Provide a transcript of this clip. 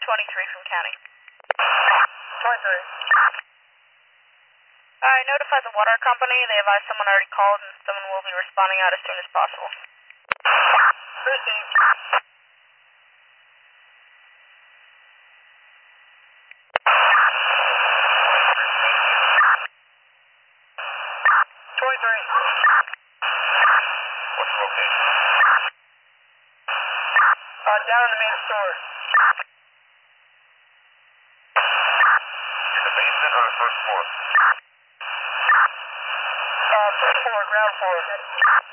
23 from county. 23. I notified the water company. They advised someone already called and someone will be responding out as soon as possible. Received. What's the location? Down in the main store. In the basement or the first floor? First floor, ground floor.